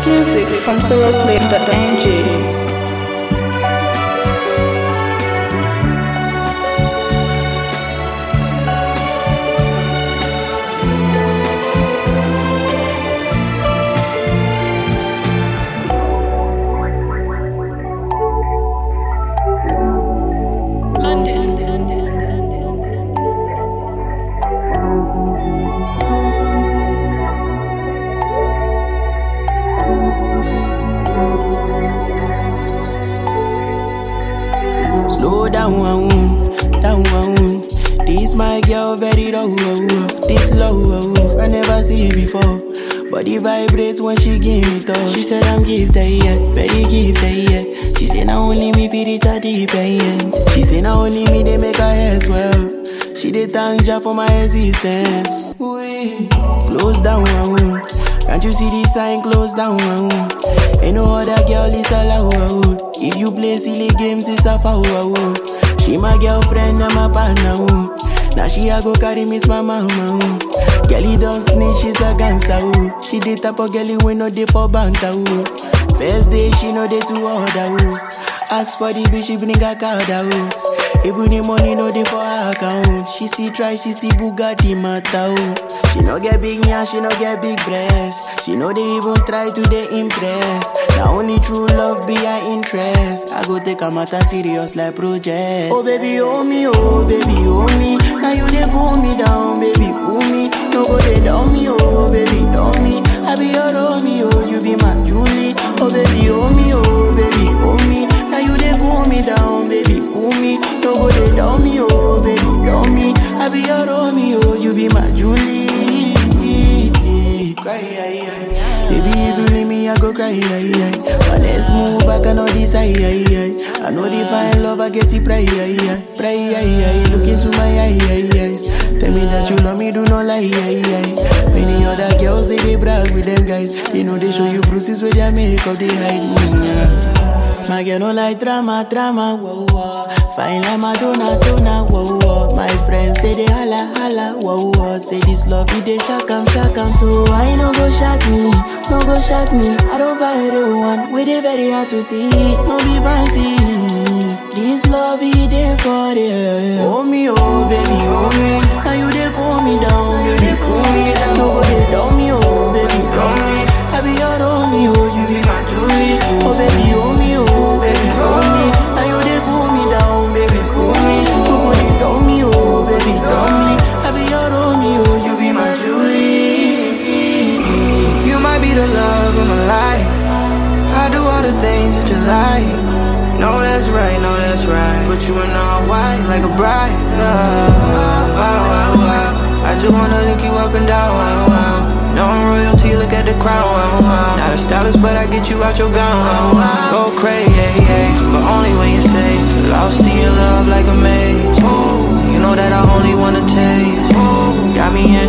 Music from soloclip.ng. Slow down. This my girl very low, this low, I never see it before. Body vibrates when she give me touch. She said I'm gifted, yeah, very gifted, yeah. She say now only me feel it at deep end. She say now only me they make her hair swell. She dey thank Jah for my existence. Wait, close down, can't you see the sign? Close down, ain't no other girl is allowed. If you play silly games, it's a foul. She my girlfriend, I'm a partner. Now she a go carry miss my mama. Girlie don't snitch, she's a gangster. She the type of girlie we no dey for banter. First day she no dey to order. Ask for the bitch, she bring her card out. Even the money no dey for her account. She still try, she still Bugatti matter. She no get big yeah, she no get big breast. She no dey even try to dey impress. Now only true love be her interest. I go take a matter serious like project. Oh baby, oh me, oh baby, oh me. Now you dey cool me down, baby, cool me. No go dey down me, oh baby, down me. I be your Romeo, you be my Julie. Oh baby, oh me, oh baby, oh me. Now you dey cool me down, baby, cool me. No go dey down me, oh baby, down me. I be your Romeo, you be my Julie. Cry, baby, if you leave me, I go cry. But let's move, I cannot decide. I know the fine love, I get it pray. Look into my eyes. Tell me that you love me, do not lie. Many other girls, they brag with them guys. You know they show you bruises with their makeup, they hide. My girl no like drama, whoa, whoa. Fine like Madonna, whoa, whoa. My friends say they holla, whoa, whoa. Say this love, it they shock 'em. So I no go shock me. I don't buy the one, with it very hard to see. No be fancy. This love, it they for it. Oh me, oh baby, oh me. Now you they cool me down, baby, cool me down. No go they down me, oh baby, down me. I be your Romeo, you be my Julie. Oh baby, oh me, oh baby, oh me. Now you they cool me down, baby, cool me. No go they down me, oh baby, down me. I be your Romeo, you be my Julie. You might be the love of my life. I do all the things that you like. No, that's right. Put you in all white like a bride. I just wanna lick you up and down. No royalty, look at the crown. Not a stylist, but I get you out your gown. Go crazy, but only when you say lost in your love like a maze. You know that I only wanna taste. Got me in